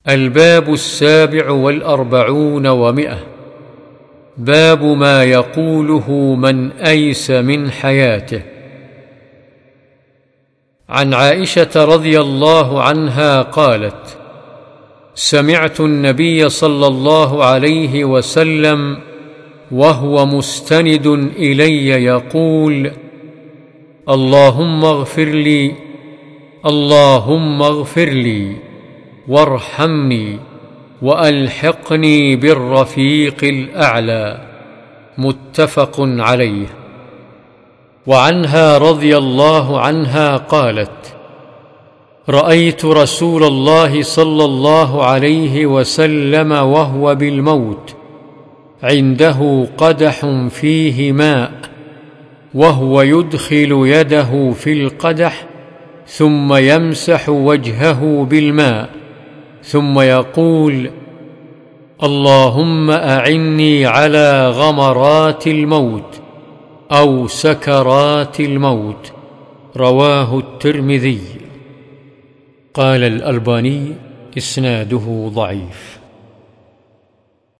الباب 47 و100. باب ما يقوله من أيس من حياته. عن عائشة رضي الله عنها قالت: سمعت النبي صلى الله عليه وسلم وهو مستند إلي يقول: اللهم اغفر لي، اللهم اغفر لي وارحمني وألحقني بالرفيق الأعلى. متفق عليه. وعنها رضي الله عنها قالت: رأيت رسول الله صلى الله عليه وسلم وهو بالموت، عنده قدح فيه ماء، وهو يدخل يده في القدح ثم يمسح وجهه بالماء، ثم يقول: اللهم أعني على غمرات الموت أو سكرات الموت. رواه الترمذي. قال الألباني: إسناده ضعيف.